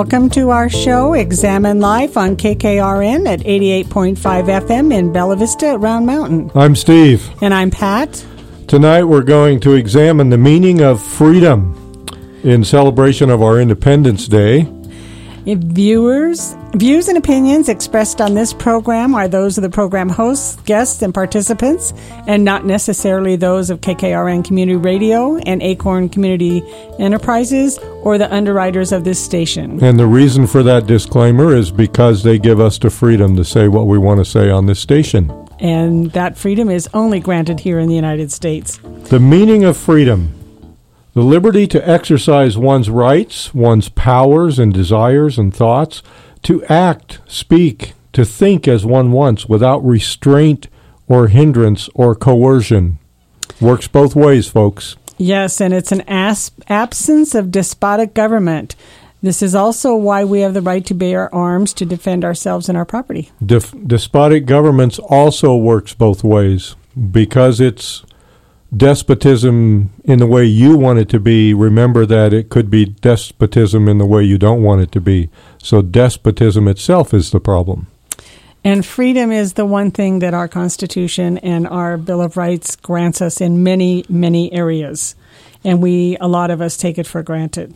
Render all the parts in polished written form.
Welcome to our show, Examine Life on KKRN at 88.5 FM in Bella Vista, Round Mountain. I'm Steve. And I'm Pat. Tonight we're going to examine the meaning of freedom in celebration of our Independence Day. Views and opinions expressed on this program are those of the program hosts, guests, and participants, and not necessarily those of KKRN Community Radio and Acorn Community Enterprises or the underwriters of this station. And the reason for that disclaimer is because they give us the freedom to say what we want to say on this station. And that freedom is only granted here in the United States. The meaning of freedom. The liberty to exercise one's rights, one's powers and desires and thoughts, to act, speak, to think as one wants without restraint or hindrance or coercion. Works both ways, folks. Yes, and it's an absence of despotic government. This is also why we have the right to bear arms to defend ourselves and our property. Despotic governments also works both ways because it's despotism in the way you want it to be. Remember that it could be despotism in the way you don't want it to be. So despotism itself is the problem. And freedom is the one thing that our Constitution and our Bill of Rights grants us in many, many areas. And a lot of us take it for granted.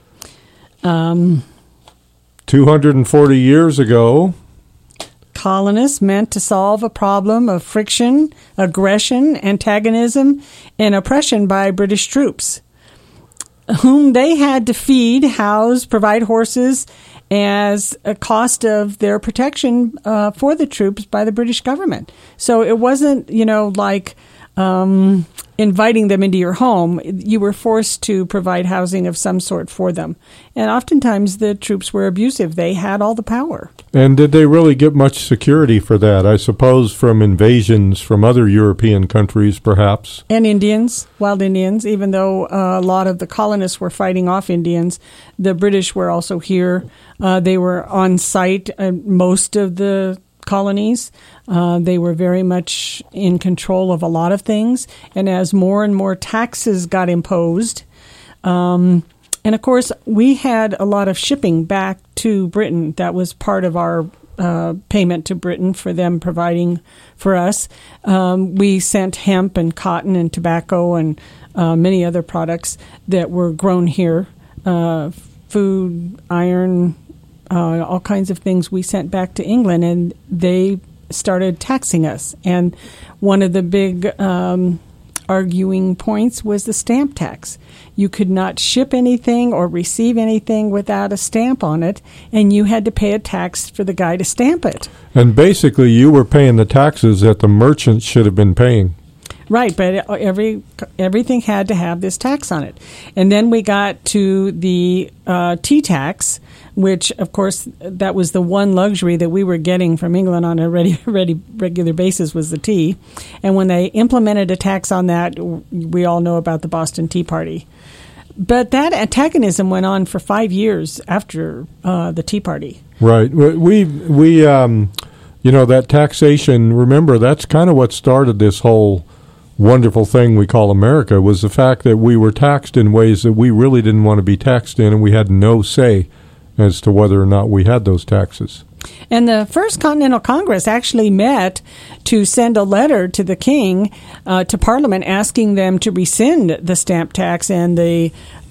240 years ago, colonists meant to solve a problem of friction, aggression, antagonism, and oppression by British troops, whom they had to feed, house, provide horses as a cost of their protection for the troops by the British government. So it wasn't, like inviting them into your home. You were forced to provide housing of some sort for them. And oftentimes the troops were abusive. They had all the power. And did they really get much security for that? I suppose from invasions from other European countries, perhaps. And Indians, wild Indians, even though a lot of the colonists were fighting off Indians. The British were also here. They were on site at most of the colonies. They were very much in control of a lot of things. And as more and more taxes got imposed, and of course, we had a lot of shipping back to Britain. That was part of our payment to Britain for them providing for us. We sent hemp and cotton and tobacco and many other products that were grown here, food, iron, all kinds of things we sent back to England, and they started taxing us. And one of the big arguing points was the stamp tax. You could not ship anything or receive anything without a stamp on it, and you had to pay a tax for the guy to stamp it. And basically, you were paying the taxes that the merchants should have been paying. Right, but everything had to have this tax on it. And then we got to the tea tax, which, of course, that was the one luxury that we were getting from England on a regular basis was the tea. And when they implemented a tax on that, we all know about the Boston Tea Party. But that antagonism went on for 5 years after the Tea Party. Right. We that taxation, remember, that's kind of what started this whole wonderful thing we call America, was the fact that we were taxed in ways that we really didn't want to be taxed in, and we had no say as to whether or not we had those taxes. And the First Continental Congress actually met to send a letter to the king, to Parliament, asking them to rescind the stamp tax and the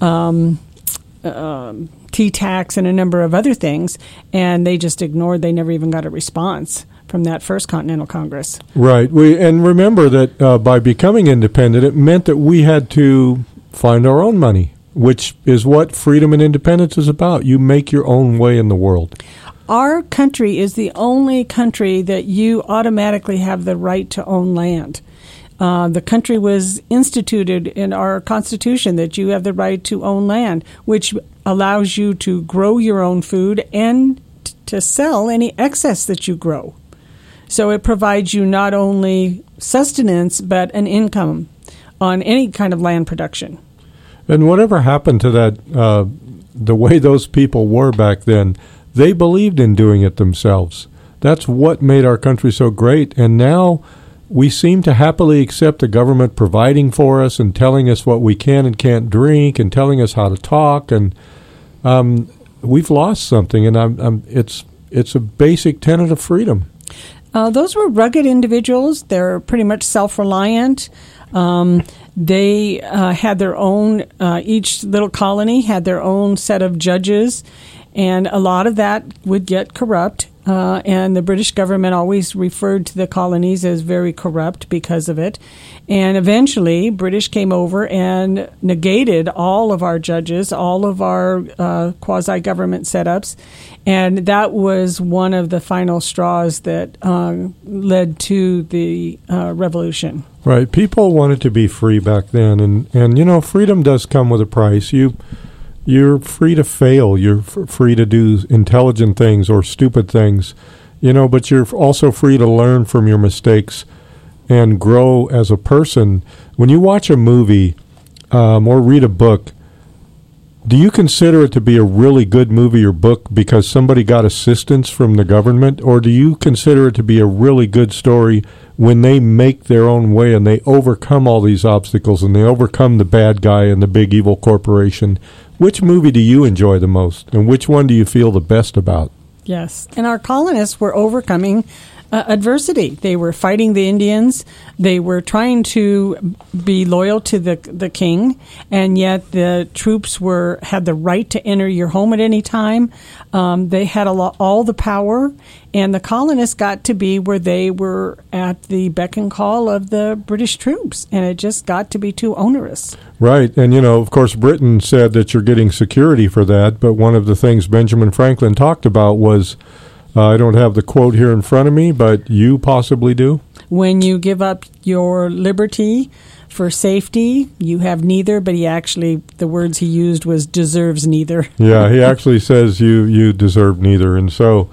tea tax and a number of other things, and they just ignored. They never even got a response from that First Continental Congress. Right. And remember that by becoming independent, it meant that we had to find our own money, which is what freedom and independence is about. You make your own way in the world. Our country is the only country that you automatically have the right to own land. The country was instituted in our Constitution that you have the right to own land, which allows you to grow your own food and to sell any excess that you grow. So it provides you not only sustenance, but an income on any kind of land production. And whatever happened to that, the way those people were back then, they believed in doing it themselves. That's what made our country so great. And now we seem to happily accept the government providing for us and telling us what we can and can't drink and telling us how to talk. And we've lost something, and it's a basic tenet of freedom. Those were rugged individuals. They're pretty much self-reliant. They had their own, each little colony had their own set of judges, and a lot of that would get corrupt. And the British government always referred to the colonies as very corrupt because of it. And eventually, British came over and negated all of our judges, all of our quasi-government setups. And that was one of the final straws that led to the revolution. Right. People wanted to be free back then. And freedom does come with a price. You're free to fail. You're free to do intelligent things or stupid things, but you're also free to learn from your mistakes and grow as a person. When you watch a movie or read a book, do you consider it to be a really good movie or book because somebody got assistance from the government, or do you consider it to be a really good story when they make their own way and they overcome all these obstacles and they overcome the bad guy and the big evil corporation? Which movie do you enjoy the most, and which one do you feel the best about? Yes, and our colonists were overcoming adversity. They were fighting the Indians. They were trying to be loyal to the king, and yet the troops had the right to enter your home at any time. They had all the power, and the colonists got to be where they were at the beck and call of the British troops, and it just got to be too onerous. Right, and of course, Britain said that you're getting security for that, but one of the things Benjamin Franklin talked about was, I don't have the quote here in front of me, but you possibly do. When you give up your liberty for safety, you have neither, but the words he used was deserves neither. Yeah, he actually says you deserve neither. And so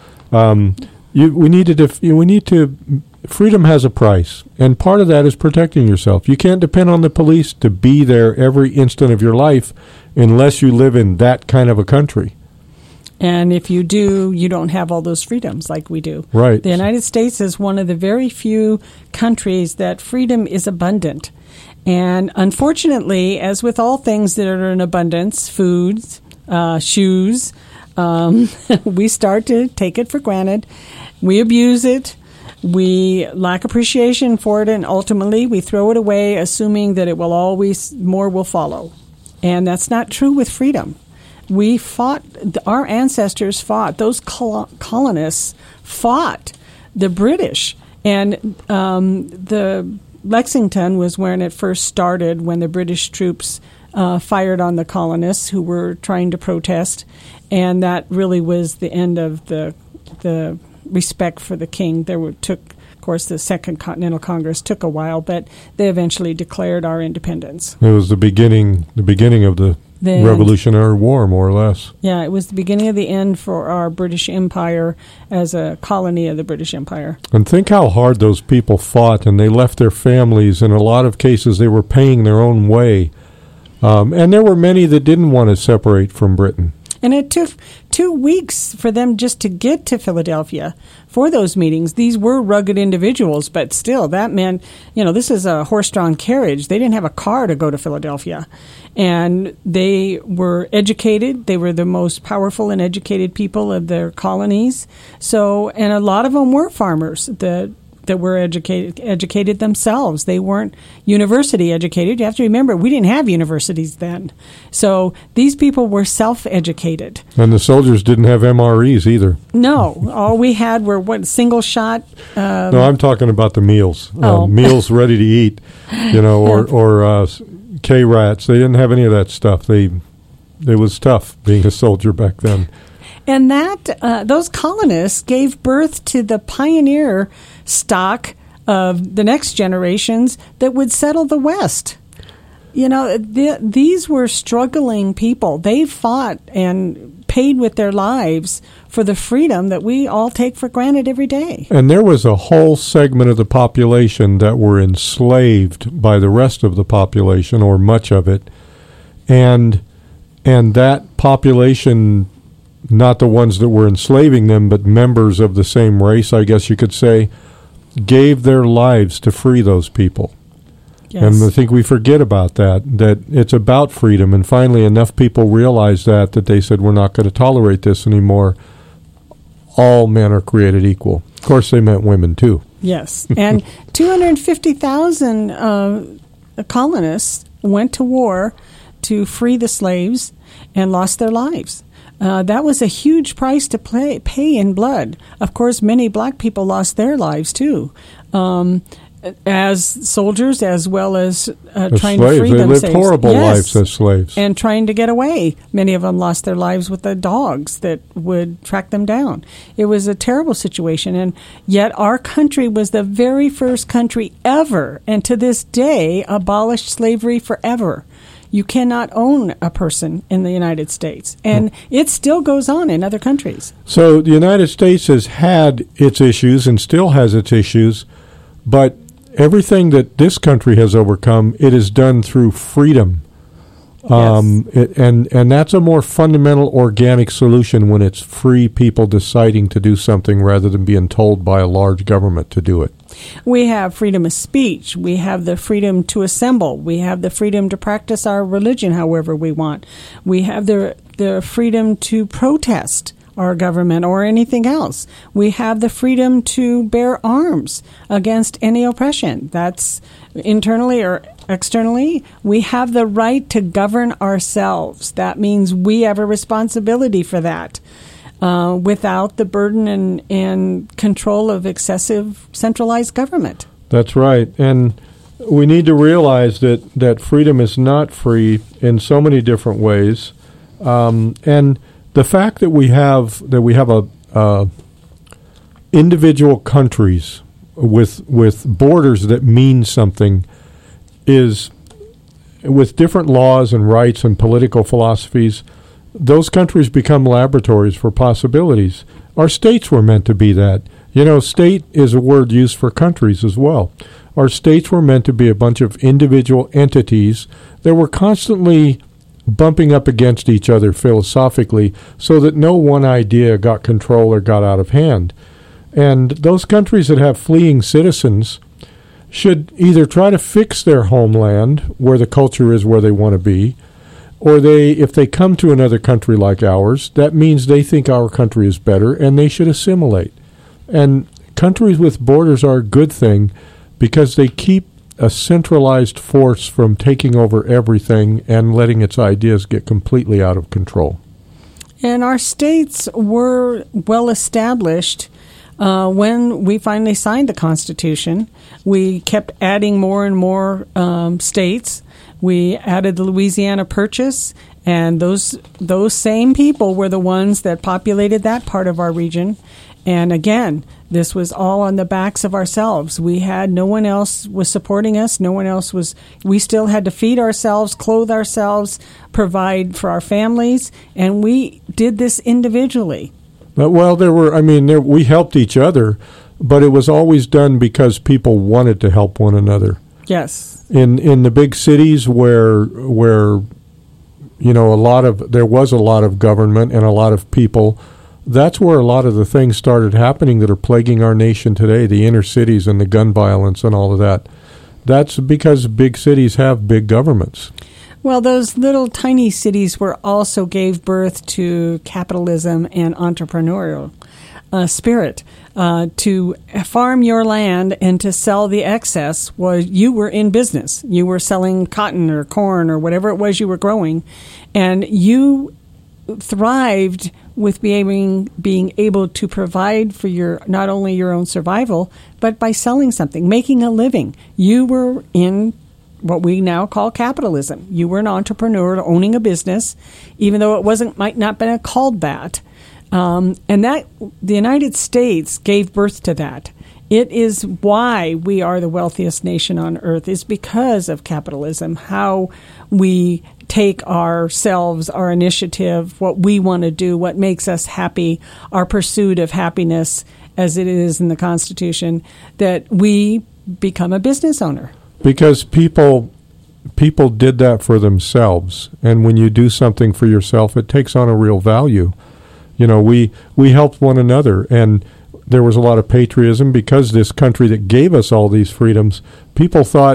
we need to freedom has a price, and part of that is protecting yourself. You can't depend on the police to be there every instant of your life unless you live in that kind of a country. And if you do, you don't have all those freedoms like we do. Right. The United States is one of the very few countries that freedom is abundant. And unfortunately, as with all things that are in abundance, foods, shoes, we start to take it for granted. We abuse it. We lack appreciation for it, and ultimately we throw it away, assuming that more will follow. And that's not true with freedom. We fought, our ancestors fought, those colonists fought the British. And the Lexington was when it first started, when the British troops fired on the colonists who were trying to protest. And that really was the end of the respect for the king. Of course, the Second Continental Congress took a while, but they eventually declared our independence. It was the beginning of the Revolutionary War, more or less. Yeah, it was the beginning of the end for our British Empire as a colony of the British Empire. And think how hard those people fought, and they left their families. In a lot of cases, they were paying their own way. And there were many that didn't want to separate from Britain. And it took 2 weeks for them just to get to Philadelphia for those meetings. These were rugged individuals, but still, that meant, this is a horse-drawn carriage. They didn't have a car to go to Philadelphia. And they were educated. They were the most powerful and educated people of their colonies. So, and a lot of them were farmers that were educated themselves. They weren't university educated. You have to remember, we didn't have universities then. So these people were self-educated. And the soldiers didn't have MREs either. No. All we had were, single shot? No, I'm talking about the meals. Meals ready to eat, or K-Rats. They didn't have any of that stuff. It was tough being a soldier back then. And those colonists gave birth to the pioneer stock of the next generations that would settle the West. These were struggling people. They fought and paid with their lives for the freedom that we all take for granted every day. And there was a whole segment of the population that were enslaved by the rest of the population, or much of it. And that population, not the ones that were enslaving them, but members of the same race, I guess you could say, gave their lives to free those people. Yes. And I think we forget about that it's about freedom. And finally, enough people realized that they said, we're not going to tolerate this anymore. All men are created equal. Of course, they meant women, too. Yes. And 250,000 colonists went to war to free the slaves and lost their lives. That was a huge price to pay in blood. Of course, many black people lost their lives, too. As soldiers, as well as trying slaves. to free they themselves. They lived horrible lives as slaves. And trying to get away. Many of them lost their lives with the dogs that would track them down. It was a terrible situation. And yet our country was the very first country ever, and to this day, abolished slavery forever. You cannot own a person in the United States. And it still goes on in other countries. So the United States has had its issues and still has its issues, but everything that this country has overcome, it is done through freedom. Yes. And that's a more fundamental organic solution when it's free people deciding to do something rather than being told by a large government to do it. We have freedom of speech. We have the freedom to assemble. We have the freedom to practice our religion however we want. We have the freedom to protest our government or anything else. We have the freedom to bear arms against any oppression. That's internally or externally. We have the right to govern ourselves. That means we have a responsibility for that without the burden and control of excessive centralized government. That's right. And we need to realize that freedom is not free in so many different ways. And the fact that we have a individual countries with borders that mean something is, with different laws and rights and political philosophies, those countries become laboratories for possibilities. Our states were meant to be that. You know, state is a word used for countries as well. Our states were meant to be a bunch of individual entities that were constantly bumping up against each other philosophically so that no one idea got control or got out of hand. And those countries that have fleeing citizens should either try to fix their homeland where the culture is where they want to be, or if they come to another country like ours, that means they think our country is better and they should assimilate. And countries with borders are a good thing because they keep a centralized force from taking over everything and letting its ideas get completely out of control. And our states were well established when we finally signed the Constitution. We kept adding more and more states. We added the Louisiana Purchase, and those same people were the ones that populated that part of our region. And again, this was all on the backs of ourselves. No one else was supporting us. We still had to feed ourselves, clothe ourselves, provide for our families, and we did this individually. Well, we helped each other, but it was always done because people wanted to help one another. Yes. In the big cities where there was a lot of government and a lot of people, that's where a lot of the things started happening that are plaguing our nation today, the inner cities and the gun violence and all of that. That's because big cities have big governments. Well, those little tiny cities also gave birth to capitalism and entrepreneurial spirit. To farm your land and to sell the excess was you were in business. You were selling cotton or corn or whatever it was you were growing, and you thrived with being able to provide for not only your own survival, but by selling something, making a living. You were in what we now call capitalism. You were an entrepreneur owning a business, even though it might not have been called that. And that the United States gave birth to that. It is why we are the wealthiest nation on earth, is because of capitalism, how we take ourselves, our initiative, what we want to do, what makes us happy, our pursuit of happiness, as it is in the Constitution, that we become a business owner. Because people did that for themselves, and when you do something for yourself, it takes on a real value. You know, we helped one another, and there was a lot of patriotism because this country that gave us all these freedoms, people thought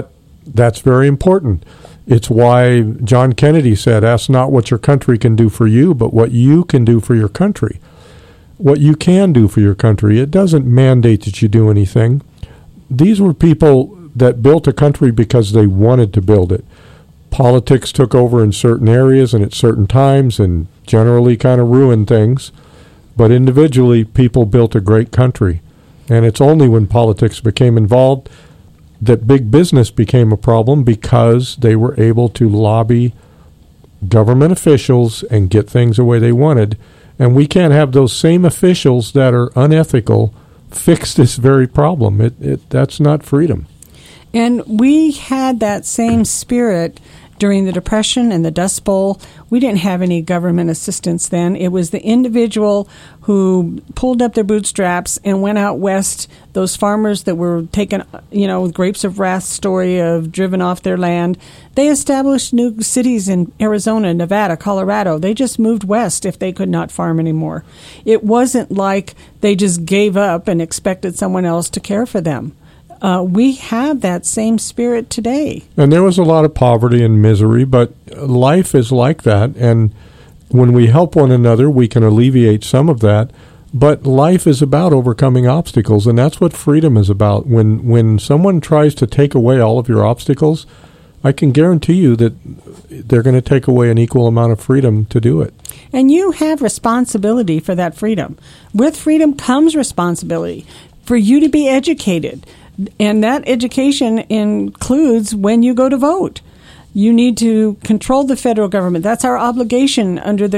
That's very important. It's why John Kennedy said, ask not what your country can do for you, but what you can do for your country. What you can do for your country. It doesn't mandate that you do anything. These were people that built a country because they wanted to build it. Politics took over in certain areas and at certain times and generally kind of ruined things. But individually, people built a great country. And it's only when politics became involved that big business became a problem, because they were able to lobby government officials and get things the way they wanted. And we can't have those same officials that are unethical fix this very problem. That's not freedom. And we had that same spirit during the Depression and the Dust Bowl. We didn't have any government assistance then. It was the individual who pulled up their bootstraps and went out west. Those farmers that were taken, with Grapes of Wrath story of driven off their land, they established new cities in Arizona, Nevada, Colorado. They just moved west if they could not farm anymore. It wasn't like they just gave up and expected someone else to care for them. We have that same spirit today. And there was a lot of poverty and misery, but life is like that. And when we help one another, we can alleviate some of that. But life is about overcoming obstacles, and that's what freedom is about. When someone tries to take away all of your obstacles, I can guarantee you that they're going to take away an equal amount of freedom to do it. And you have responsibility for that freedom. With freedom comes responsibility for you to be educated. And that education includes when you go to vote. You need to control the federal government. That's our obligation under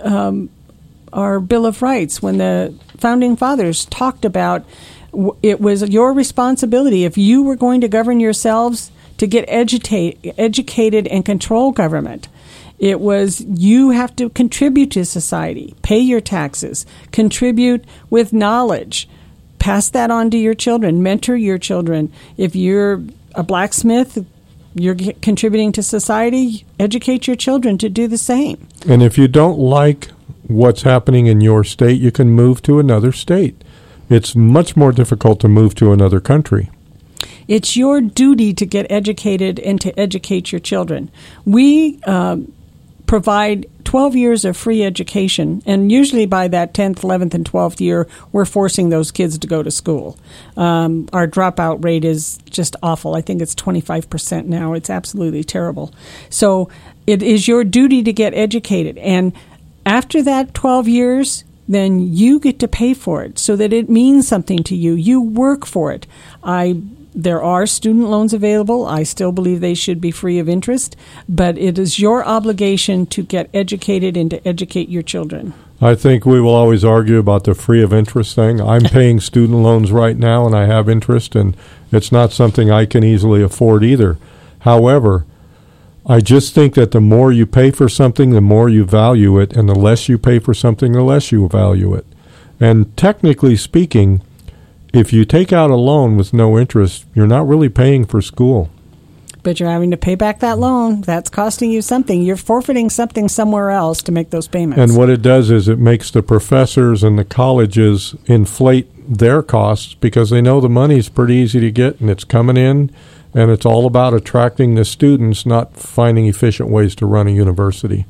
our Bill of Rights. When the Founding Fathers talked about it was your responsibility, if you were going to govern yourselves, to get educated and control government. It was you have to contribute to society, pay your taxes, contribute with knowledge. Pass that on to your children. Mentor your children. If you're a blacksmith, you're contributing to society. Educate your children to do the same. And if you don't like what's happening in your state, you can move to another state. It's much more difficult to move to another country. It's your duty to get educated and to educate your children. We provide 12 years of free education, and usually by that 10th, 11th, and 12th year, we're forcing those kids to go to school. Our dropout rate is just awful. I think it's 25% now. It's absolutely terrible. So it is your duty to get educated, and after that 12 years, then you get to pay for it so that it means something to you. You work for it. There are student loans available. I still believe they should be free of interest, but it is your obligation to get educated and to educate your children. I think we will always argue about the free of interest thing. I'm paying student loans right now, and I have interest, and it's not something I can easily afford either. However, I just think that the more you pay for something, the more you value it, and the less you pay for something, the less you value it. And technically speaking, if you take out a loan with no interest, you're not really paying for school. But you're having to pay back that loan. That's costing you something. You're forfeiting something somewhere else to make those payments. And what it does is it makes the professors and the colleges inflate their costs because they know the money's pretty easy to get and it's coming in, and it's all about attracting the students, not finding efficient ways to run a university.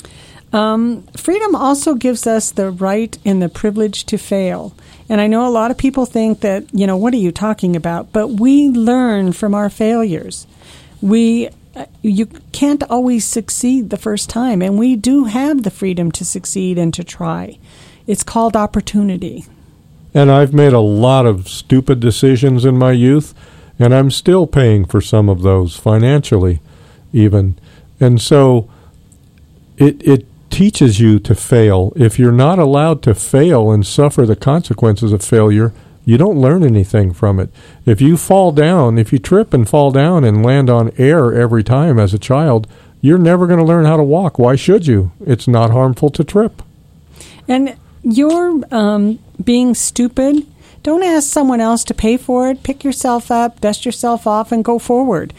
Freedom also gives us the right and the privilege to fail. And I know a lot of people think that, what are you talking about? But we learn from our failures. You can't always succeed the first time, and we do have the freedom to succeed and to try. It's called opportunity. And I've made a lot of stupid decisions in my youth, and I'm still paying for some of those financially even. And so it teaches you to fail. If you're not allowed to fail and suffer the consequences of failure, you don't learn anything from it. If you trip and fall down and land on air every time as a child, you're never going to learn how to walk. Why should you? It's not harmful to trip. And you're being stupid. Don't ask someone else to pay for it. Pick yourself up, dust yourself off, and go forward.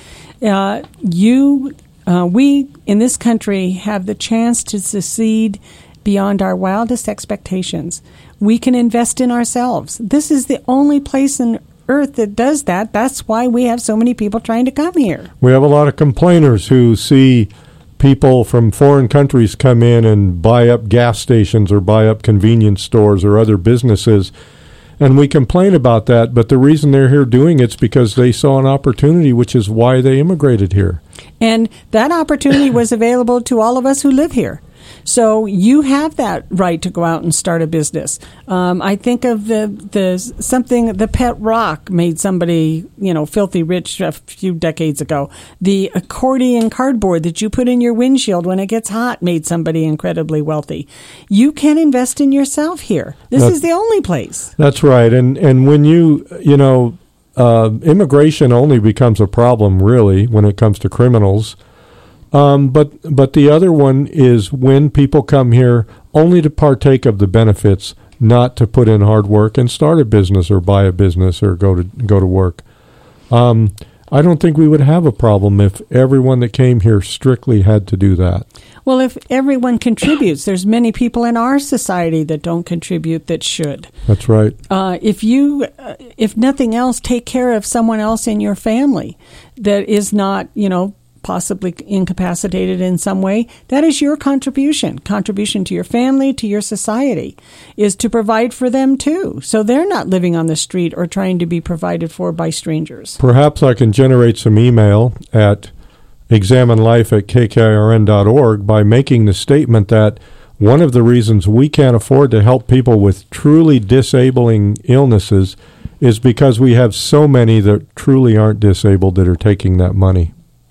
We in this country have the chance to succeed beyond our wildest expectations. We can invest in ourselves. This is the only place earth that does that. That's why we have so many people trying to come here. We have a lot of complainers who see people from foreign countries come in and buy up gas stations or buy up convenience stores or other businesses. And we complain about that, but the reason they're here doing it's because they saw an opportunity, which is why they immigrated here. And that opportunity was available to all of us who live here. So you have that right to go out and start a business. I think of the pet rock made somebody, filthy rich a few decades ago. The accordion cardboard that you put in your windshield when it gets hot made somebody incredibly wealthy. You can invest in yourself here. This is the only place. That's right. And when immigration only becomes a problem really when it comes to criminals. But the other one is when people come here only to partake of the benefits, not to put in hard work and start a business or buy a business or go to work. I don't think we would have a problem if everyone that came here strictly had to do that. Well, if everyone contributes, there's many people in our society that don't contribute that should. That's right. If nothing else, take care of someone else in your family that is not, possibly incapacitated in some way. That is your contribution to your family, to your society, is to provide for them too. So they're not living on the street or trying to be provided for by strangers. Perhaps I can generate some email at examinelife@kkirn.org by making the statement that one of the reasons we can't afford to help people with truly disabling illnesses is because we have so many that truly aren't disabled that are taking that money.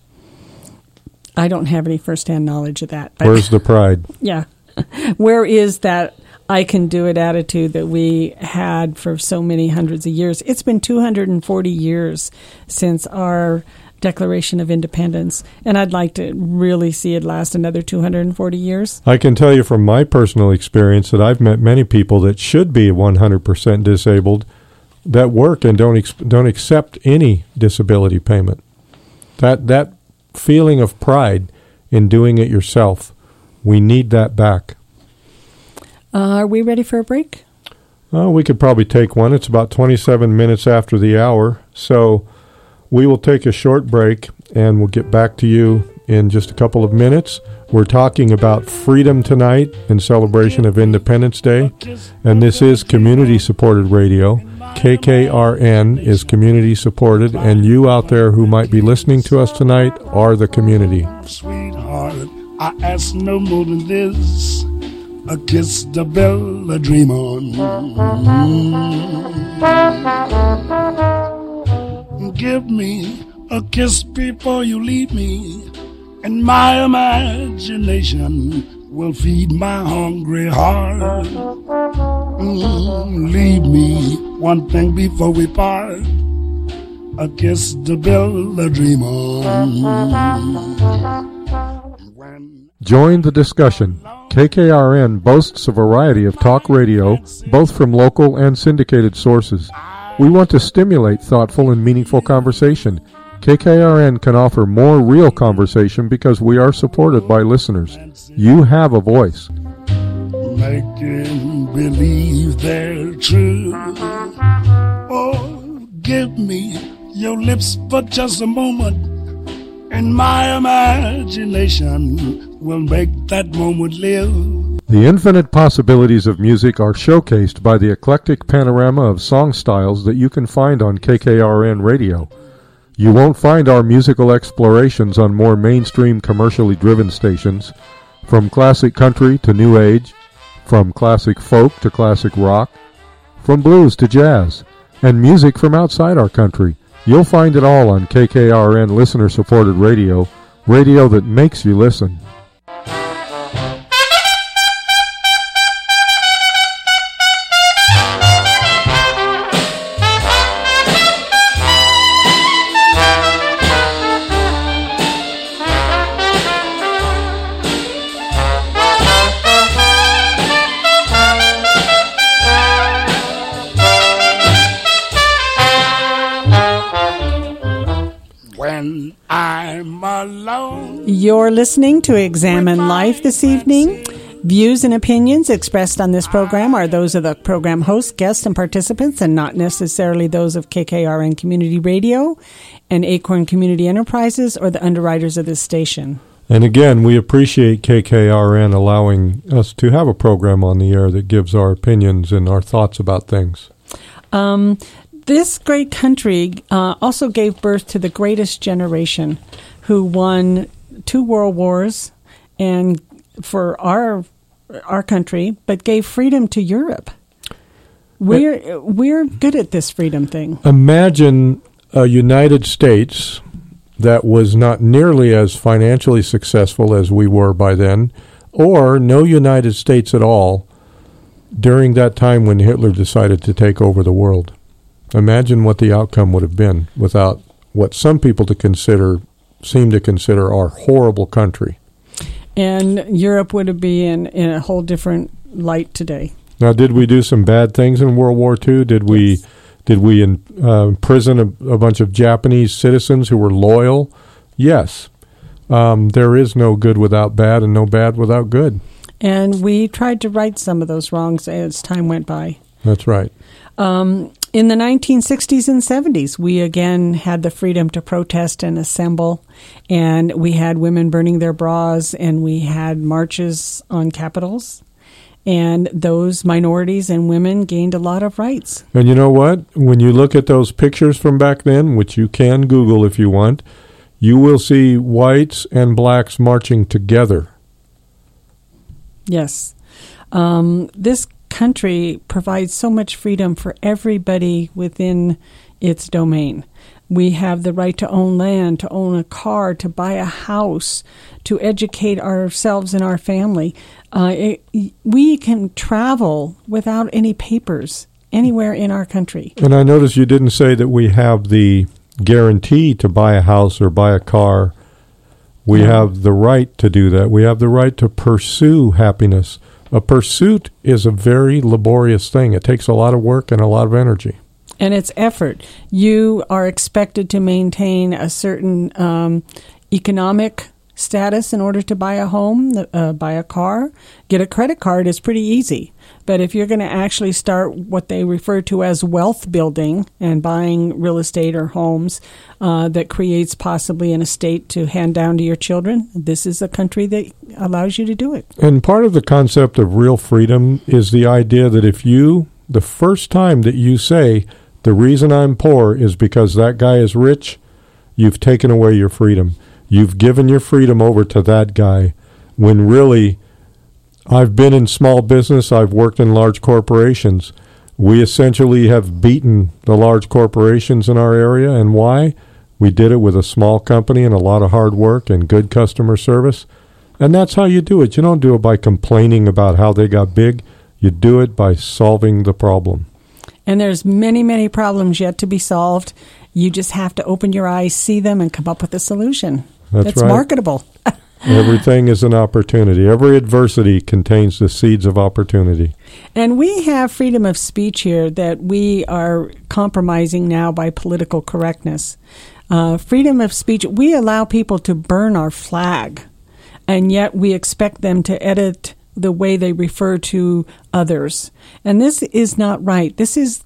I don't have any firsthand knowledge of that. Where's the pride? Yeah. Where is that I can do it attitude that we had for so many hundreds of years? It's been 240 years since our Declaration of Independence, and I'd like to really see it last another 240 years. I can tell you from my personal experience that I've met many people that should be 100% disabled that work and don't accept any disability payment. That feeling of pride in doing it yourself, we need that back. Are we ready for a break? We could probably take one. It's about 27 minutes after the hour, so we will take a short break and we'll get back to you in just a couple of minutes. We're talking about freedom tonight in celebration of Independence Day, and this is community-supported radio. KKRN is community-supported, and you out there who might be listening to us tonight are the community. Sweetheart, I ask no more than this, a kiss, the bell, a dream on. Give me a kiss before you leave me, and my imagination will feed my hungry heart. Leave me one thing before we part, a kiss to build a dream on. Join the discussion. KKRN boasts a variety of talk radio, both from local and syndicated sources. We want to stimulate thoughtful and meaningful conversation. KKRN can offer more real conversation because we are supported by listeners. You have a voice. Making believe they're true. Oh, give me your lips for just a moment, and my imagination will make that moment live. The infinite possibilities of music are showcased by the eclectic panorama of song styles that you can find on KKRN Radio. You won't find our musical explorations on more mainstream commercially driven stations, from classic country to new age, from classic folk to classic rock, from blues to jazz, and music from outside our country. You'll find it all on KKRN listener-supported radio, radio that makes you listen. You're listening to Examine Life this evening. Views and opinions expressed on this program are those of the program hosts, guests, and participants, and not necessarily those of KKRN Community Radio and Acorn Community Enterprises or the underwriters of this station. And again, we appreciate KKRN allowing us to have a program on the air that gives our opinions and our thoughts about things. This great country also gave birth to the greatest generation who won 2 world wars and for our country, but gave freedom to Europe. We're good at this freedom thing. Imagine a United States that was not nearly as financially successful as we were by then, or no United States at all during that time when Hitler decided to take over the world. Imagine what the outcome would have been without what some people seem to consider our horrible country. And Europe would be in a whole different light today. Now, did we do some bad things in World War II? Did we imprison a bunch of Japanese citizens who were loyal? Yes. There is no good without bad and no bad without good. And we tried to right some of those wrongs as time went by. That's right. In the 1960s and 70s, we again had the freedom to protest and assemble, and we had women burning their bras, and we had marches on capitals, and those minorities and women gained a lot of rights. And you know what? When you look at those pictures from back then, which you can Google if you want, you will see whites and blacks marching together. Yes. This country provides so much freedom for everybody within its domain. We have the right to own land, to own a car, to buy a house, to educate ourselves and our family. We can travel without any papers anywhere in our country. And I notice you didn't say that we have the guarantee to buy a house or buy a car. We have the right to do that. We have the right to pursue happiness. A pursuit is a very laborious thing. It takes a lot of work and a lot of energy. And it's effort. You are expected to maintain a certain economic status in order to buy a home, buy a car. Get a credit card is pretty easy. But if you're going to actually start what they refer to as wealth building and buying real estate or homes that creates possibly an estate to hand down to your children, this is a country that allows you to do it. And part of the concept of real freedom is the idea that if you, the first time that you say, the reason I'm poor is because that guy is rich, you've taken away your freedom. You've given your freedom over to that guy when really, I've been in small business, I've worked in large corporations. We essentially have beaten the large corporations in our area. And why? We did it with a small company and a lot of hard work and good customer service. And that's how you do it. You don't do it by complaining about how they got big. You do it by solving the problem. And there's many, many problems yet to be solved. You just have to open your eyes, see them, and come up with a solution. That's right. Marketable. Everything is an opportunity. Every adversity contains the seeds of opportunity. And we have freedom of speech here that we are compromising now by political correctness. Freedom of speech, we allow people to burn our flag, and yet we expect them to edit the way they refer to others. And this is not right. This is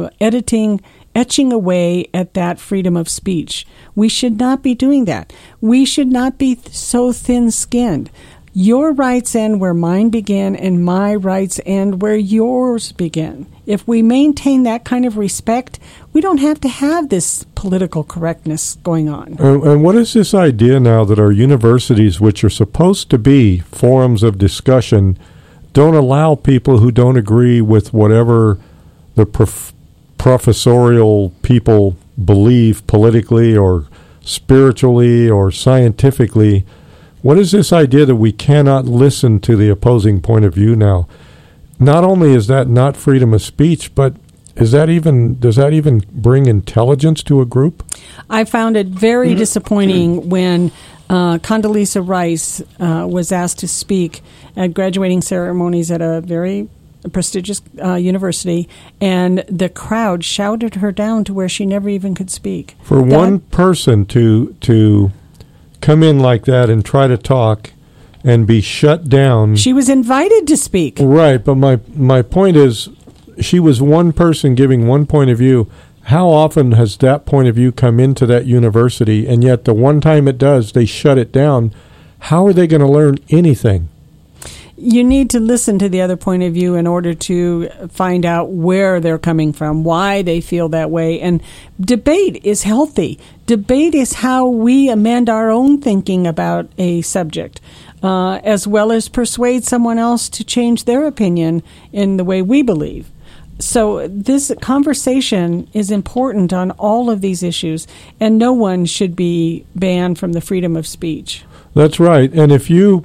etching away at that freedom of speech. We should not be doing that. We should not be so thin-skinned. Your rights end where mine begin, and my rights end where yours begin. If we maintain that kind of respect, we don't have to have this political correctness going on. And what is this idea now that our universities, which are supposed to be forums of discussion, don't allow people who don't agree with whatever the professorial people believe politically or spiritually or scientifically? What is this idea that we cannot listen to the opposing point of view now? Not only is that not freedom of speech, but does that even bring intelligence to a group? I found it very disappointing when Condoleezza Rice was asked to speak at graduating ceremonies at a very prestigious university, and the crowd shouted her down to where she never even could speak. For one person to come in like that and try to talk and be shut down. She was invited to speak. Right, but my point is, she was one person giving one point of view. How often has that point of view come into that university, and yet the one time it does, they shut it down? How are they going to learn anything? You need to listen to the other point of view in order to find out where they're coming from, why they feel that way. And debate is healthy. Debate is how we amend our own thinking about a subject, as well as persuade someone else to change their opinion in the way we believe. So this conversation is important on all of these issues, and no one should be banned from the freedom of speech. That's right. And if you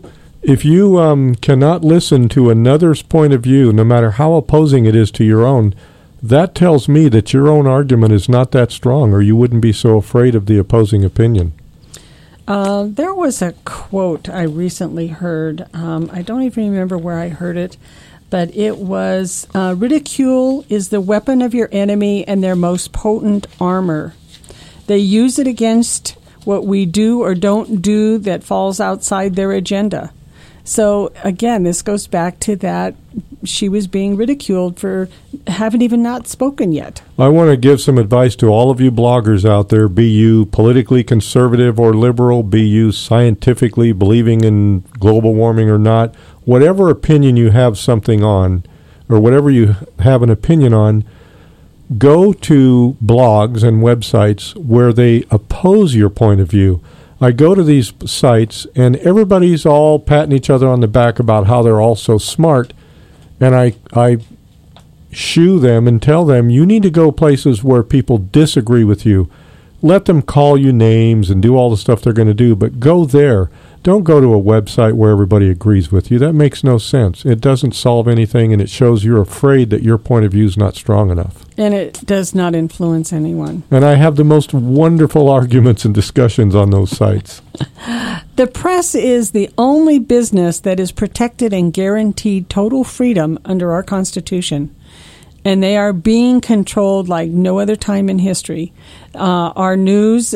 cannot listen to another's point of view, no matter how opposing it is to your own, that tells me that your own argument is not that strong, or you wouldn't be so afraid of the opposing opinion. There was a quote I recently heard. I don't even remember where I heard it, but it was, ridicule is the weapon of your enemy and their most potent armor. They use it against what we do or don't do that falls outside their agenda. So, again, this goes back to that she was being ridiculed for having even not spoken yet. I want to give some advice to all of you bloggers out there, be you politically conservative or liberal, be you scientifically believing in global warming or not. Whatever opinion you have something on, or whatever you have an opinion on, go to blogs and websites where they oppose your point of view. I go to these sites, and everybody's all patting each other on the back about how they're all so smart, and I shoo them and tell them, you need to go places where people disagree with you. Let them call you names and do all the stuff they're going to do, but go there. Don't go to a website where everybody agrees with you. That makes no sense. It doesn't solve anything, and it shows you're afraid that your point of view is not strong enough. And it does not influence anyone. And I have the most wonderful arguments and discussions on those sites. The press is the only business that is protected and guaranteed total freedom under our Constitution. And they are being controlled like no other time in history. Our news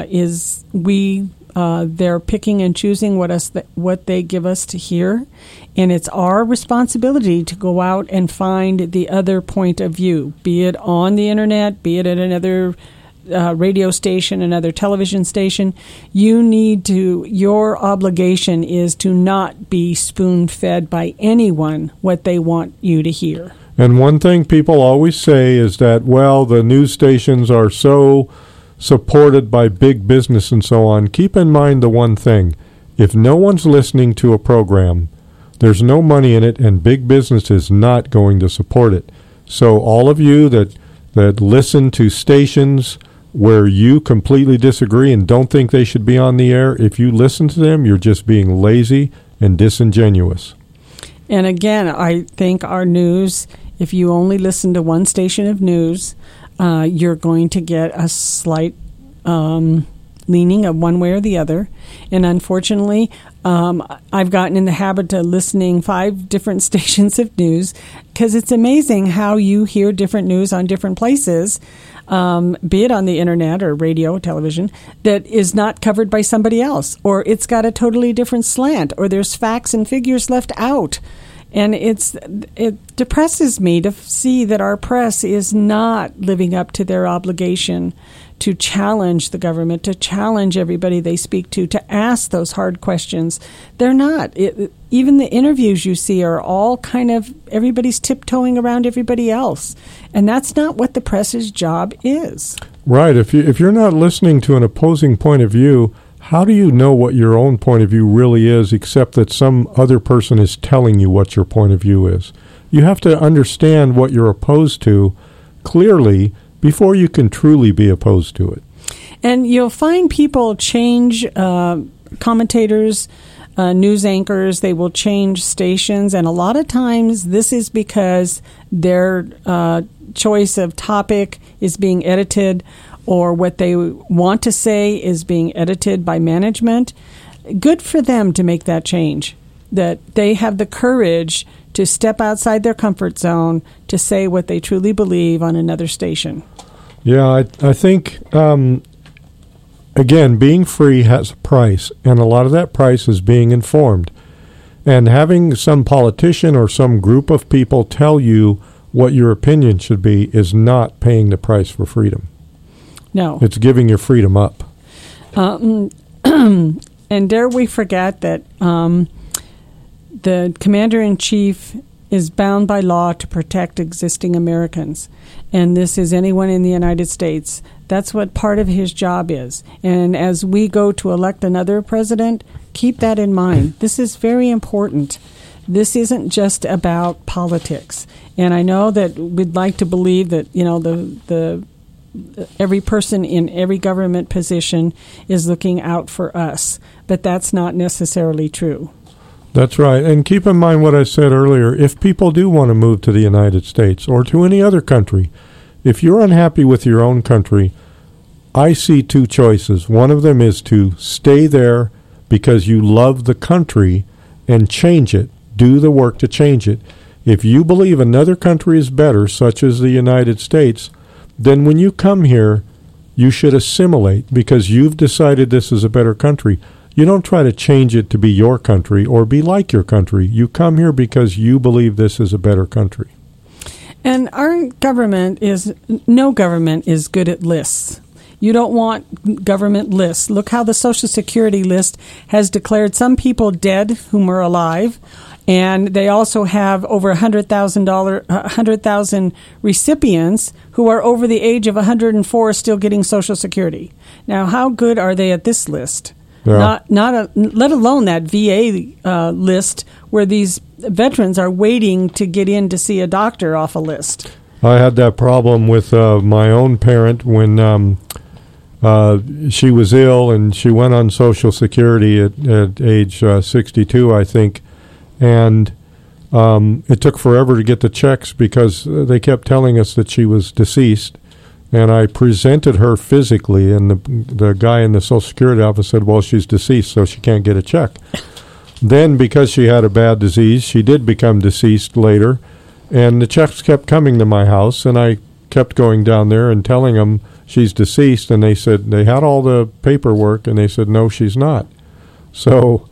they're picking and choosing what they give us to hear, and it's our responsibility to go out and find the other point of view, be it on the internet, be it at another radio station, another television station. Your obligation is to not be spoon-fed by anyone what they want you to hear. And one thing people always say is that, well, the news stations are so supported by big business and so on. Keep in mind the one thing. If no one's listening to a program, there's no money in it, and big business is not going to support it. So all of you that listen to stations where you completely disagree and don't think they should be on the air, if you listen to them, you're just being lazy and disingenuous. And again, I think our news, if you only listen to one station of news, you're going to get a slight leaning of one way or the other. And unfortunately, I've gotten in the habit of listening 5 different stations of news, because it's amazing how you hear different news on different places, be it on the internet or radio, television, that is not covered by somebody else, or it's got a totally different slant, or there's facts and figures left out. And it depresses me to see that our press is not living up to their obligation to challenge the government, to challenge everybody they speak to ask those hard questions. They're not. Even the interviews you see are all kind of, everybody's tiptoeing around everybody else. And that's not what the press's job is. Right. If you're not listening to an opposing point of view, how do you know what your own point of view really is, except that some other person is telling you what your point of view is? You have to understand what you're opposed to clearly before you can truly be opposed to it. And you'll find people change commentators, news anchors. They will change stations. And a lot of times this is because their choice of topic is being edited, or what they want to say is being edited by management. Good for them to make that change, that they have the courage to step outside their comfort zone to say what they truly believe on another station. Yeah, I think, again, being free has a price, and a lot of that price is being informed. And having some politician or some group of people tell you what your opinion should be is not paying the price for freedom. No. It's giving your freedom up. And dare we forget that the commander-in-chief is bound by law to protect existing Americans. And this is anyone in the United States. That's what part of his job is. And as we go to elect another president, keep that in mind. This is very important. This isn't just about politics. And I know that we'd like to believe that, every person in every government position is looking out for us. But that's not necessarily true. That's right. And keep in mind what I said earlier. If people do want to move to the United States or to any other country, if you're unhappy with your own country, I see two choices. One of them is to stay there because you love the country and change it. Do the work to change it. If you believe another country is better, such as the United States, then when you come here, you should assimilate because you've decided this is a better country. You don't try to change it to be your country or be like your country. You come here because you believe this is a better country. And our government no government is good at lists. You don't want government lists. Look how the Social Security list has declared some people dead whom are alive, and they also have over 100,000 recipients who are over the age of 104 still getting Social Security. Now, how good are they at this list? Yeah. Let alone that VA list where these veterans are waiting to get in to see a doctor off a list. I had that problem with my own parent when she was ill and she went on Social Security at age 62, I think. And it took forever to get the checks because they kept telling us that she was deceased. And I presented her physically, and the guy in the Social Security office said, well, she's deceased, so she can't get a check. Then, because she had a bad disease, she did become deceased later, and the checks kept coming to my house, and I kept going down there and telling them she's deceased, and they said they had all the paperwork, and they said, no, she's not. So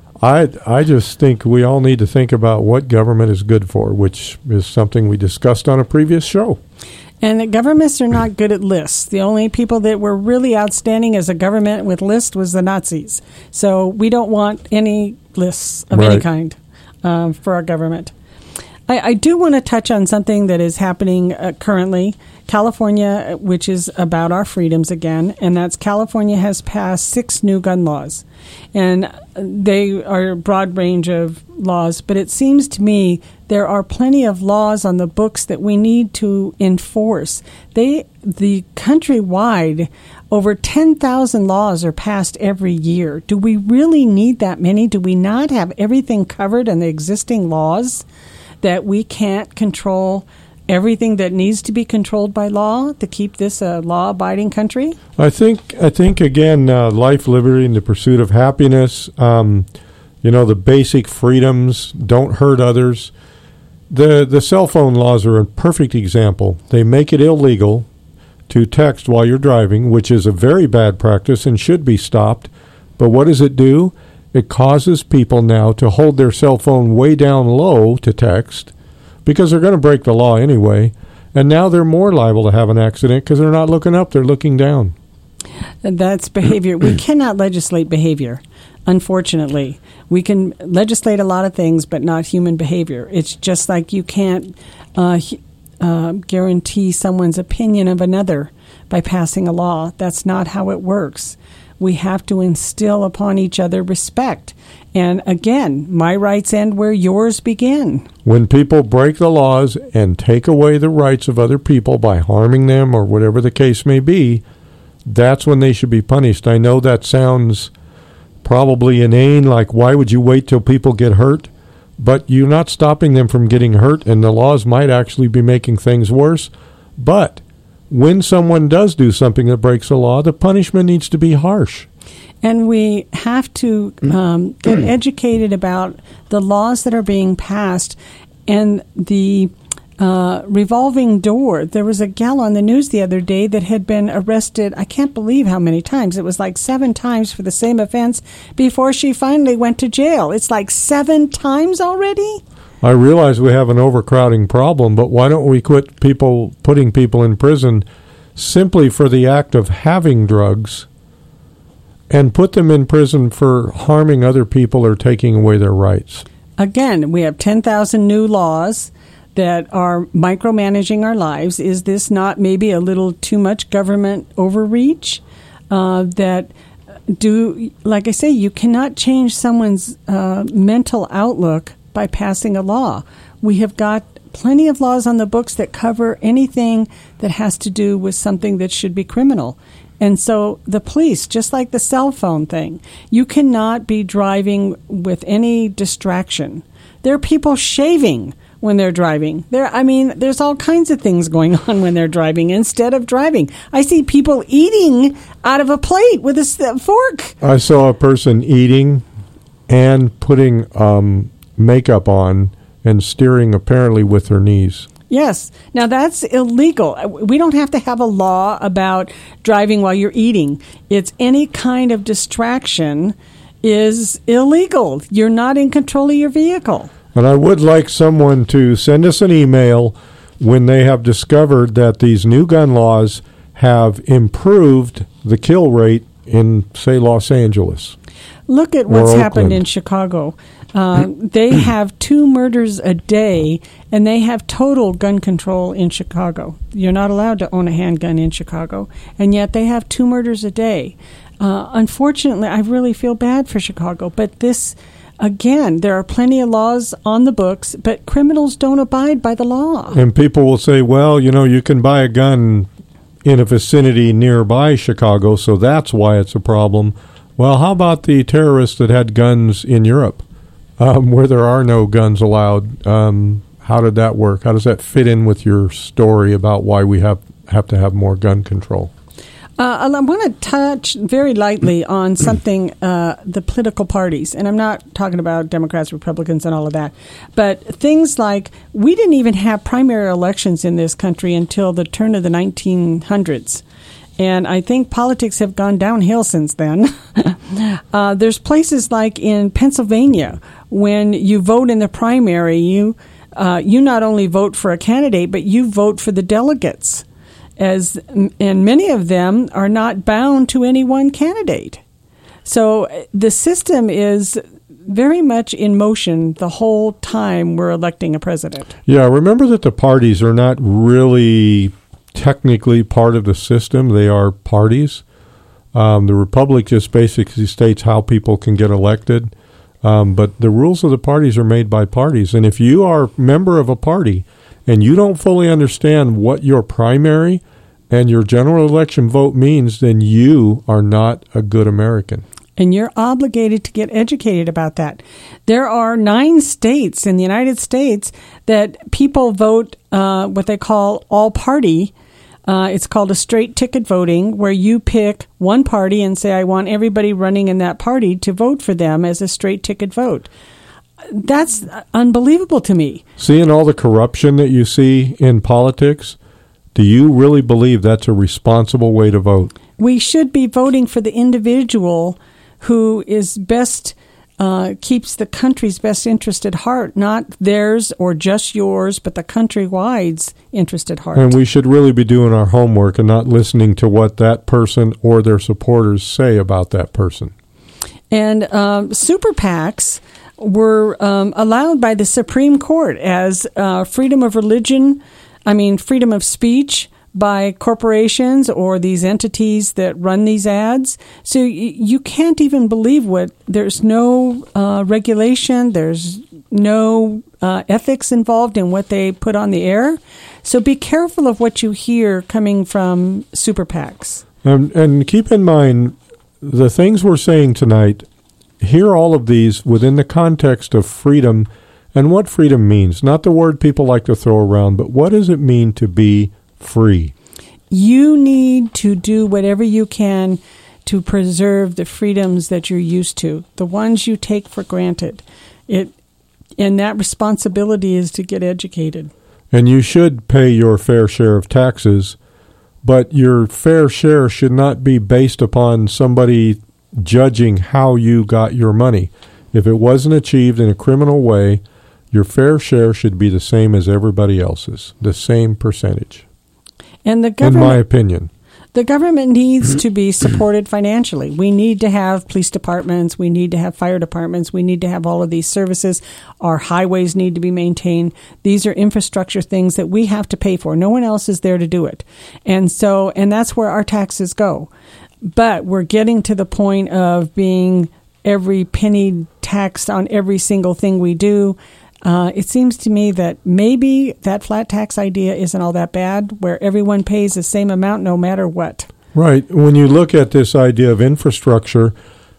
I just think we all need to think about what government is good for, which is something we discussed on a previous show. And the governments are not good at lists. The only people that were really outstanding as a government with lists was the Nazis. So we don't want any lists of any kind for our government. I do want to touch on something that is happening currently. California, which is about our freedoms again, and that's California has passed 6 new gun laws. And they are a broad range of laws, but it seems to me there are plenty of laws on the books that we need to enforce. The countrywide, over 10,000 laws are passed every year. Do we really need that many? Do we not have everything covered in the existing laws that we can't control everything that needs to be controlled by law to keep this a law-abiding country? I think again, life, liberty, and the pursuit of happiness, the basic freedoms, don't hurt others. The cell phone laws are a perfect example. They make it illegal to text while you're driving, which is a very bad practice and should be stopped. But what does it do? It causes people now to hold their cell phone way down low to text because they're going to break the law anyway. And now they're more liable to have an accident because they're not looking up, they're looking down. That's behavior. We cannot legislate behavior, unfortunately. We can legislate a lot of things, but not human behavior. It's just like you can't guarantee someone's opinion of another by passing a law. That's not how it works. We have to instill upon each other respect. And again, my rights end where yours begin. When people break the laws and take away the rights of other people by harming them or whatever the case may be, that's when they should be punished. I know that sounds probably inane, like why would you wait till people get hurt? But you're not stopping them from getting hurt, and the laws might actually be making things worse. But when someone does do something that breaks the law, the punishment needs to be harsh. And we have to get educated about the laws that are being passed and the revolving door. There was a gal on the news the other day that had been arrested, I can't believe how many times. It was like 7 times for the same offense before she finally went to jail. It's like 7 times already? I realize we have an overcrowding problem, but why don't we quit putting people in prison simply for the act of having drugs and put them in prison for harming other people or taking away their rights? Again, we have 10,000 new laws that are micromanaging our lives. Is this not maybe a little too much government overreach? Like I say, you cannot change someone's mental outlook by passing a law. We have got plenty of laws on the books that cover anything that has to do with something that should be criminal. And so the police, just like the cell phone thing, you cannot be driving with any distraction. There are people shaving when they're driving. There's all kinds of things going on when they're driving instead of driving. I see people eating out of a plate with a fork. I saw a person eating and putting makeup on and steering apparently with her knees. Yes. Now, that's illegal. We don't have to have a law about driving while you're eating. It's any kind of distraction is illegal. You're not in control of your vehicle. And I would like someone to send us an email when they have discovered that these new gun laws have improved the kill rate in, say, Los Angeles. Look at what's happened in Chicago. They have 2 murders a day, and they have total gun control in Chicago. You're not allowed to own a handgun in Chicago, and yet they have 2 murders a day. Unfortunately, I really feel bad for Chicago, but this... Again, there are plenty of laws on the books, but criminals don't abide by the law. And people will say, well, you can buy a gun in a vicinity nearby Chicago, so that's why it's a problem. Well, how about the terrorists that had guns in Europe, where there are no guns allowed? How did that work? How does that fit in with your story about why we have to have more gun control? I want to touch very lightly on something, the political parties. And I'm not talking about Democrats, Republicans, and all of that. But things like we didn't even have primary elections in this country until the turn of the 1900s. And I think politics have gone downhill since then. There's places like in Pennsylvania, when you vote in the primary, you not only vote for a candidate, but you vote for the delegates. And many of them are not bound to any one candidate. So the system is very much in motion the whole time we're electing a president. Yeah, remember that the parties are not really technically part of the system. They are parties. The Republic just basically states how people can get elected. But the rules of the parties are made by parties. And if you are a member of a party and you don't fully understand what your primary and your general election vote means, then you are not a good American. And you're obligated to get educated about that. There are 9 states in the United States that people vote what they call all-party. It's called a straight ticket voting, where you pick one party and say, I want everybody running in that party to vote for them as a straight ticket vote. That's unbelievable to me. Seeing all the corruption that you see in politics, do you really believe that's a responsible way to vote? We should be voting for the individual who is best, keeps the country's best interest at heart, not theirs or just yours, but the countrywide's interest at heart. And we should really be doing our homework and not listening to what that person or their supporters say about that person. And super PACs were allowed by the Supreme Court as freedom of speech by corporations or these entities that run these ads. So you can't even believe there's no regulation, there's no ethics involved in what they put on the air. So be careful of what you hear coming from super PACs. And keep in mind, the things we're saying tonight, hear all of these within the context of freedom and what freedom means. Not the word people like to throw around, but what does it mean to be free? You need to do whatever you can to preserve the freedoms that you're used to, the ones you take for granted. And that responsibility is to get educated. And you should pay your fair share of taxes, but your fair share should not be based upon somebody judging how you got your money. If it wasn't achieved in a criminal way, your fair share should be the same as everybody else's, the same percentage. And the in government, my opinion. The government needs to be supported financially. We need to have police departments. We need to have fire departments. We need to have all of these services. Our highways need to be maintained. These are infrastructure things that we have to pay for. No one else is there to do it. And that's where our taxes go. But we're getting to the point of being every penny taxed on every single thing we do. It seems to me that maybe that flat tax idea isn't all that bad, where everyone pays the same amount no matter what. Right. When you look at this idea of infrastructure,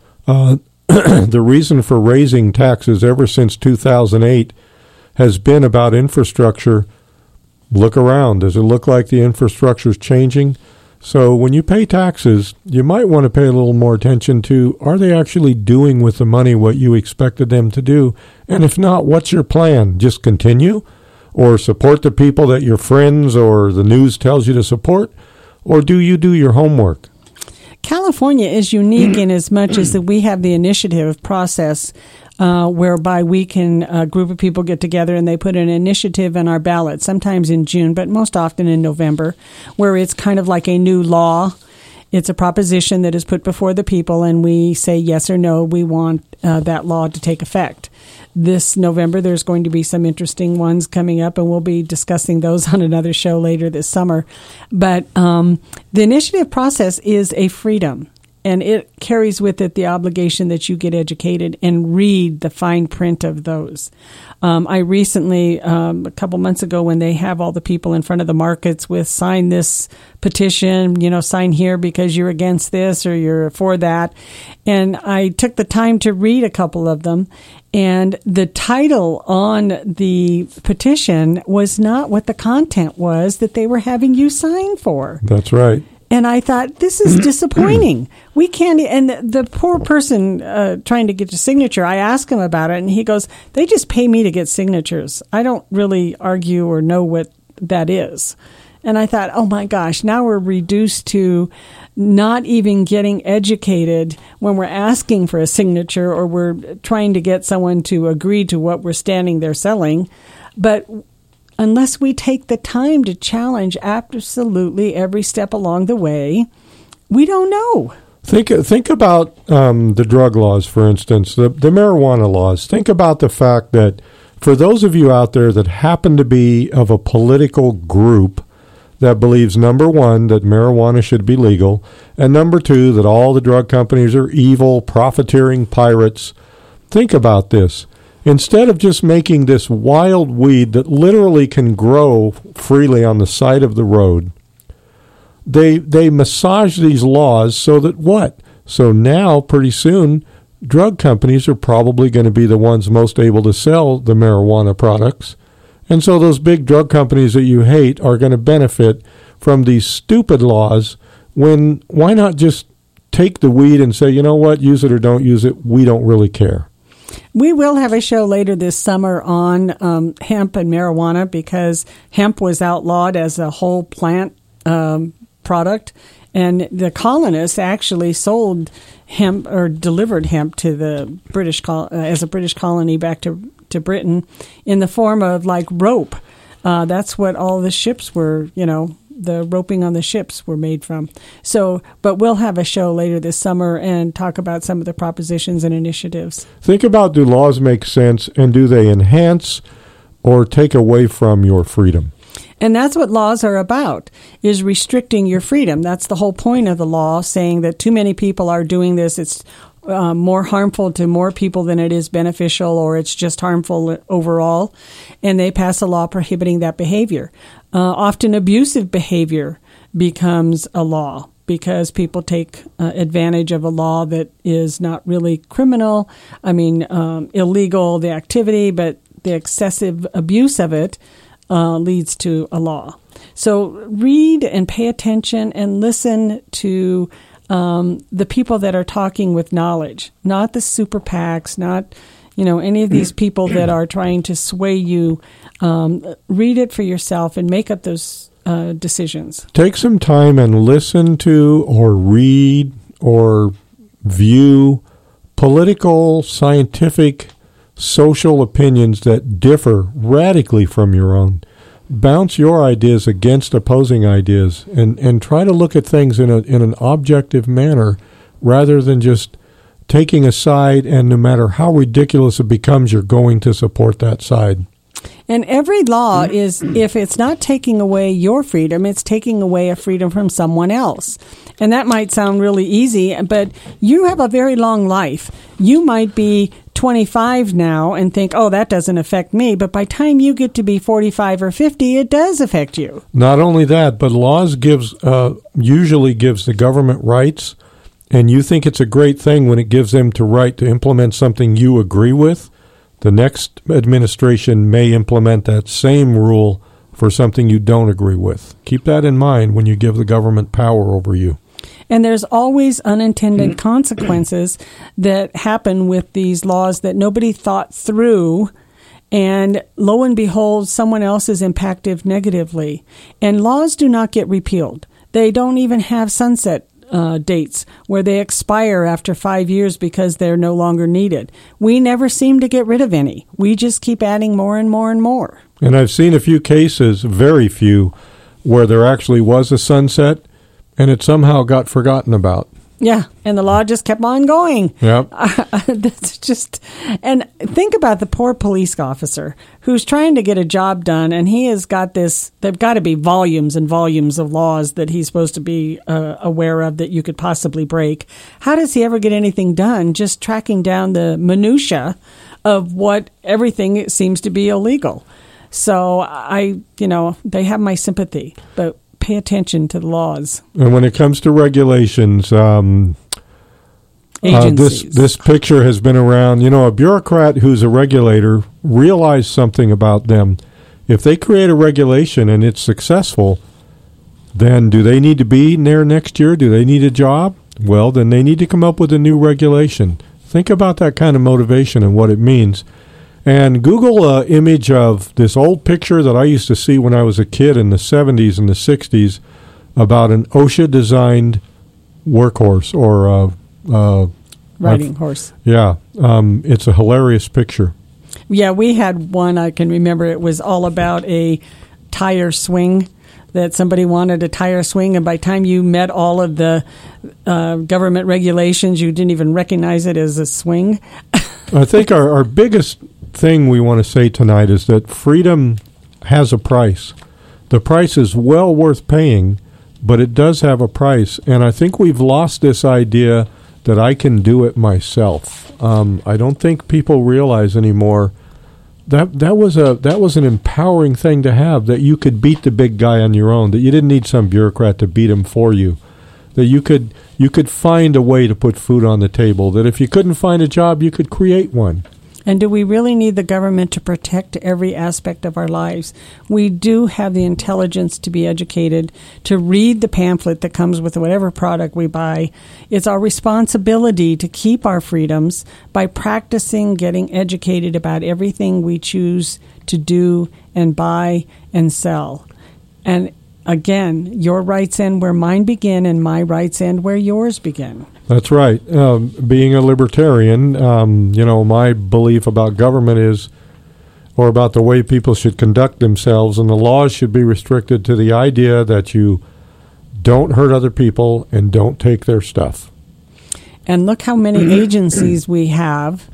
the reason for raising taxes ever since 2008 has been about infrastructure. Look around. Does it look like the infrastructure is changing? So when you pay taxes, you might want to pay a little more attention to, are they actually doing with the money what you expected them to do? And if not, what's your plan? Just continue? Or support the people that your friends or the news tells you to support? Or do you do your homework? California is unique in as much as that we have the initiative process whereby we can, a group of people get together and they put an initiative in our ballot, sometimes in June, but most often in November, where it's kind of like a new law. It's a proposition that is put before the people, and we say yes or no, we want that law to take effect. This November, there's going to be some interesting ones coming up, and we'll be discussing those on another show later this summer. But the initiative process is a freedom. And it carries with it the obligation that you get educated and read the fine print of those. I recently, a couple months ago, when they have all the people in front of the markets with sign this petition, sign here because you're against this or you're for that. And I took the time to read a couple of them. And the title on the petition was not what the content was that they were having you sign for. That's right. And I thought, this is disappointing. We can't, and the poor person trying to get your signature, I asked him about it, and he goes, they just pay me to get signatures. I don't really argue or know what that is. And I thought, oh my gosh, now we're reduced to not even getting educated when we're asking for a signature or we're trying to get someone to agree to what we're standing there selling. But unless we take the time to challenge absolutely every step along the way, we don't know. Think about the drug laws, for instance, the marijuana laws. Think about the fact that for those of you out there that happen to be of a political group that believes, number one, that marijuana should be legal, and number two, that all the drug companies are evil, profiteering pirates, think about this. Instead of just making this wild weed that literally can grow freely on the side of the road, they massage these laws so that what? So now, pretty soon, drug companies are probably going to be the ones most able to sell the marijuana products. And so those big drug companies that you hate are going to benefit from these stupid laws when why not just take the weed and say, you know what, use it or don't use it, we don't really care. We will have a show later this summer on hemp and marijuana because hemp was outlawed as a whole plant product, and the colonists actually sold hemp or delivered hemp to the British as a British colony back to Britain in the form of like rope. That's what all the ships were, the roping on the ships were made from. So, but we'll have a show later this summer and talk about some of the propositions and initiatives. Think about, do laws make sense, and do they enhance or take away from your freedom? And that's what laws are about, is restricting your freedom. That's the whole point of the law, saying that too many people are doing this. It's more harmful to more people than it is beneficial, or it's just harmful overall. And they pass a law prohibiting that behavior. Often abusive behavior becomes a law because people take advantage of a law that is not really criminal. Illegal, the activity, but the excessive abuse of it leads to a law. So read and pay attention and listen to the people that are talking with knowledge, not the super PACs, not, Any of these people that are trying to sway you, read it for yourself and make up those decisions. Take some time and listen to or read or view political, scientific, social opinions that differ radically from your own. Bounce your ideas against opposing ideas and try to look at things in an objective manner rather than just taking a side, and no matter how ridiculous it becomes, you're going to support that side. And every law is, if it's not taking away your freedom, it's taking away a freedom from someone else. And that might sound really easy, but you have a very long life. You might be 25 now and think, oh, that doesn't affect me. But by the time you get to be 45 or 50, it does affect you. Not only that, but laws usually gives the government rights, and you think it's a great thing when it gives them the right to implement something you agree with. The next administration may implement that same rule for something you don't agree with. Keep that in mind when you give the government power over you. And there's always unintended consequences that happen with these laws that nobody thought through. And lo and behold, someone else is impacted negatively. And laws do not get repealed. They don't even have sunset dates where they expire after 5 years because they're no longer needed. We never seem to get rid of any. We just keep adding more and more and more. And I've seen a few cases, very few, where there actually was a sunset and it somehow got forgotten about. Yeah, and the law just kept on going. Yep. That's just, and think about the poor police officer who's trying to get a job done, and he has got this, there've got to be volumes and volumes of laws that he's supposed to be aware of that you could possibly break. How does he ever get anything done just tracking down the minutia of what everything seems to be illegal? So they have my sympathy, but pay attention to the laws. And when it comes to regulations, this picture has been around. A bureaucrat who's a regulator realized something about them. If they create a regulation and it's successful, then do they need to be there next year? Do they need a job? Well, then they need to come up with a new regulation. Think about that kind of motivation and what it means. And Google an image of this old picture that I used to see when I was a kid in the 70s and the 60s about an OSHA-designed workhorse or riding horse. Yeah, it's a hilarious picture. Yeah, we had one, I can remember, it was all about a tire swing, that somebody wanted a tire swing, and by the time you met all of the government regulations, you didn't even recognize it as a swing. I think our biggest thing we want to say tonight is that freedom has a price. The price is well worth paying, but it does have a price. And I think we've lost this idea that I can do it myself. I don't think people realize anymore that was an empowering thing to have, that you could beat the big guy on your own, that you didn't need some bureaucrat to beat him for you, that you could find a way to put food on the table, that if you couldn't find a job, you could create one. And do we really need the government to protect every aspect of our lives? We do have the intelligence to be educated, to read the pamphlet that comes with whatever product we buy. It's our responsibility to keep our freedoms by practicing getting educated about everything we choose to do and buy and sell. And again, your rights end where mine begin, and my rights end where yours begin. That's right. Being a libertarian, my belief about government is, or about the way people should conduct themselves, and the laws should be restricted to the idea that you don't hurt other people and don't take their stuff. And look how many agencies we have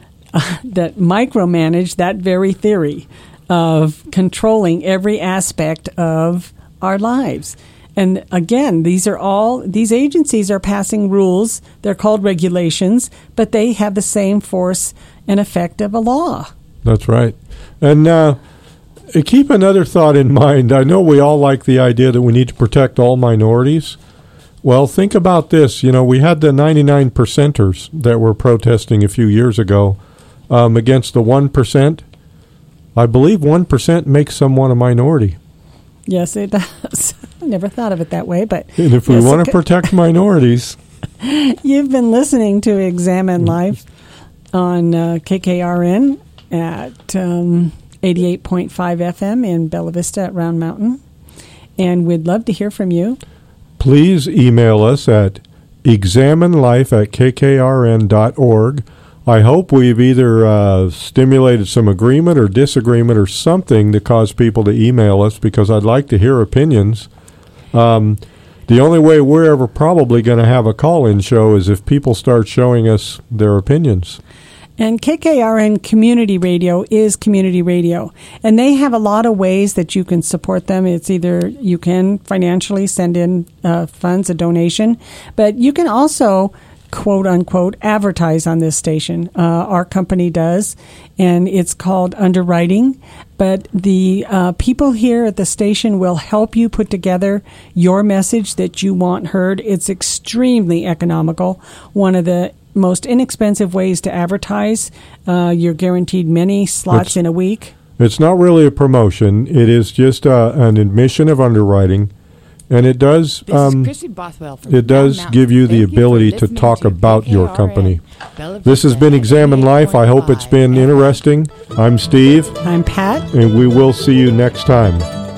that micromanage that very theory of controlling every aspect of our lives. And again, these agencies are passing rules. They're called regulations, but they have the same force and effect of a law. That's right. And keep another thought in mind. I know we all like the idea that we need to protect all minorities. Well, think about this. We had the 99%ers that were protesting a few years ago against the 1%. I believe 1% makes someone a minority. Yes, it does. I never thought of it that way, but... And if we want to protect minorities... You've been listening to Examine Life. on KKRN at 88.5 FM in Bella Vista at Round Mountain. And we'd love to hear from you. Please email us at examinelife@kkrn.org. I hope we've either stimulated some agreement or disagreement or something to cause people to email us, because I'd like to hear opinions. The only way we're ever probably going to have a call-in show is if people start showing us their opinions. And KKRN Community Radio is community radio. And they have a lot of ways that you can support them. It's either you can financially send in funds, a donation, but you can also, quote unquote, advertise on this station. Our company does, and it's called Underwriting. But the people here at the station will help you put together your message that you want heard. It's extremely economical. One of the most inexpensive ways to advertise. You're guaranteed many slots in a week. It's not really a promotion. It is just an admission of underwriting. And it does it does give you the ability to talk about your company. This has been Examine Life. I hope it's been interesting. I'm Steve. I'm Pat. And we will see you next time.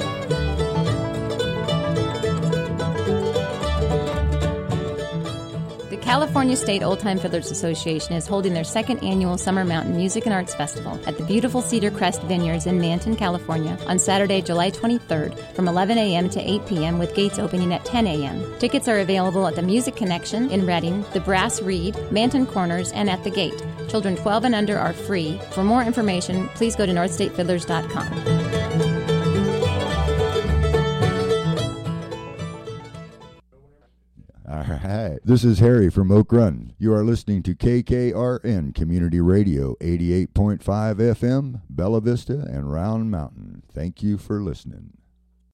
The California State Old Time Fiddlers Association is holding their second annual Summer Mountain Music and Arts Festival at the beautiful Cedar Crest Vineyards in Manton, California on Saturday, July 23rd from 11 a.m. to 8 p.m. with gates opening at 10 a.m. Tickets are available at the Music Connection in Redding, the Brass Reed, Manton Corners, and at the gate. Children 12 and under are free. For more information, please go to northstatefiddlers.com. Hi, this is Harry from Oak Run. You are listening to KKRN Community Radio, 88.5 FM, Bella Vista and Round Mountain. Thank you for listening.